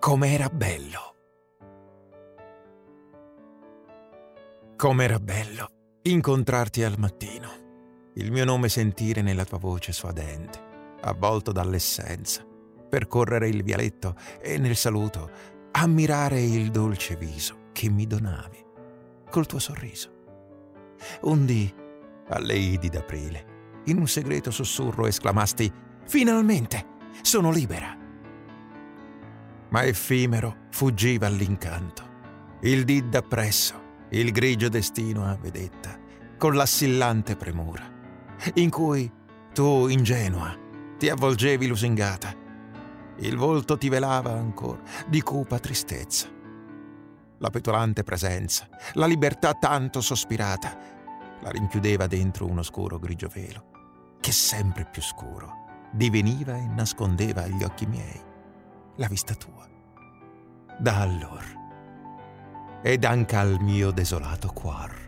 com'era bello. Com'era bello incontrarti al mattino, il mio nome sentire nella tua voce suadente, avvolto dall'essenza, percorrere il vialetto e nel saluto ammirare il dolce viso che mi donavi col tuo sorriso. Un dì, alle idi d'aprile, in un segreto sussurro esclamasti: «Finalmente sono libera!» Ma effimero fuggiva l'incanto, il dì d'appresso, il grigio destino a vedetta, con l'assillante premura, in cui tu, ingenua, ti avvolgevi lusingata. Il volto ti velava ancor di cupa tristezza. La petulante presenza, la libertà tanto sospirata, la rinchiudeva dentro un oscuro grigio velo, che sempre più scuro diveniva e nascondeva agli occhi miei la vista tua. Da allor ed anche al mio desolato cuor